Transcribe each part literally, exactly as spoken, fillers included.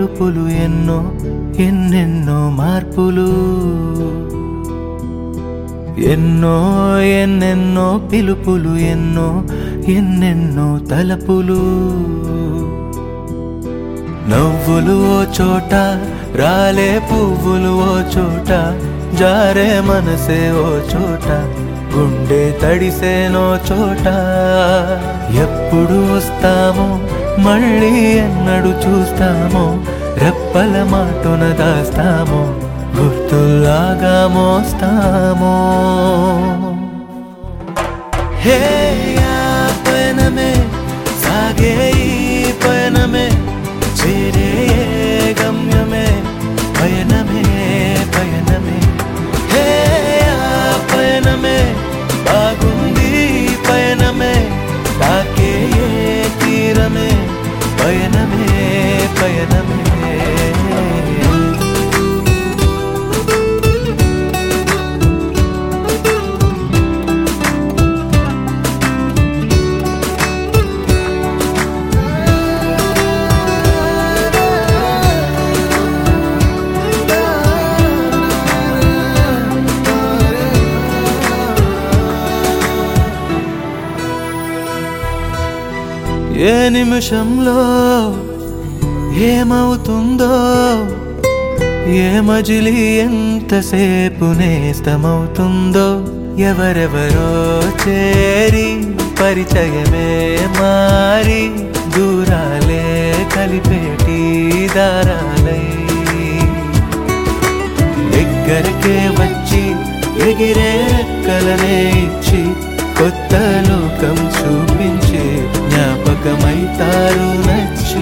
మలుపులు ఎన్నో ఎన్నెన్నో మార్పులు ఎన్నో ఎన్నెన్నో పిలుపులు ఎన్నో ఎన్నెన్నో తలపులు నవ్వులు ఓ చోట రాలే పువ్వులు ఓ చోట జారే మనసే ఓ చోట గుండె తడిసేనో చోట ఎప్పుడు వస్తామో మళ్ళీ ఎన్నడు చూస్తామో రెప్పల మాటున దాస్తామో గుర్తుల్లాగా మోస్తామో హే ఆ పయనమే సాగే ఈ పయనమే చేరే గమ్యమే పయనమే పయనమే హే ఆ పయనమే బాగుంది పయనమే తాకే తీరమే పయనమే పయనమే ఏ నిమిషంలో ఏమవుతుందో ఏ మజిలీ ఎంతసేపు నేస్తమవుతుందో ఎవరెవరో చేరి పరిచయమే మారి దూరాలే కలిపేటి దారాలై దగ్గరకే వచ్చి ఎగిరే రెక్కలనే ఇచ్చి కొత్త లోకం చూపించి జ్ఞాపకమైతారు నచ్చి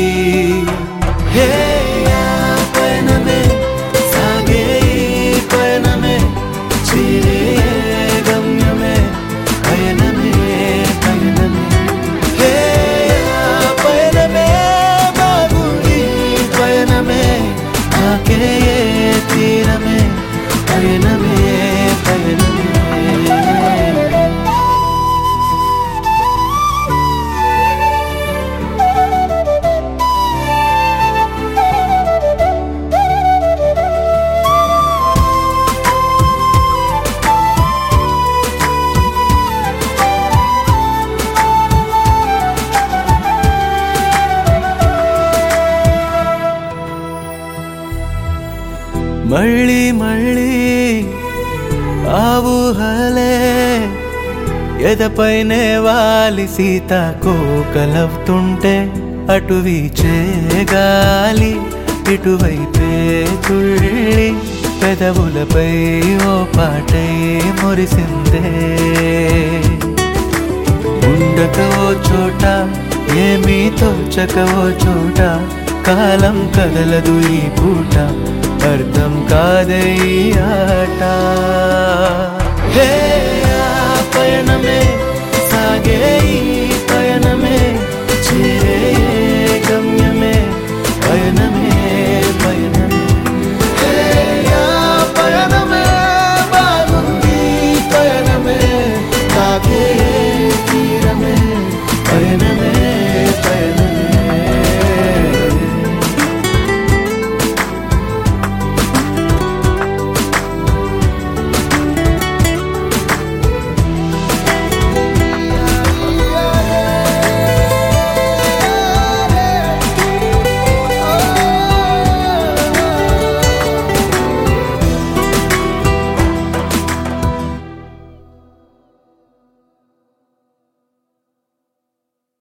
హే ఆ పయనమే సాగే ఈ పయనమే చేరే గమ్యమే పయనమే పయనమే హే ఆ పయనమే బాగుంది పయనమే ఆకే తీరమే పయనమే పయనమే మళ్ళీ మళ్ళీ ఆ ఊహలే ఎదపైనే వాలి సీతాకోకలవుతుంటే అటు వీచే గాలి ఇటువైపే తుళ్ళి పెదవులపై ఓ పాటై మురిసిందే ఉండక ఓ చోట ఏమీ తోచక ఓ చోట కాలం కదలదు ఈ పూట అర్థం కాదే ఈ ఆట హే ఆ పయనమే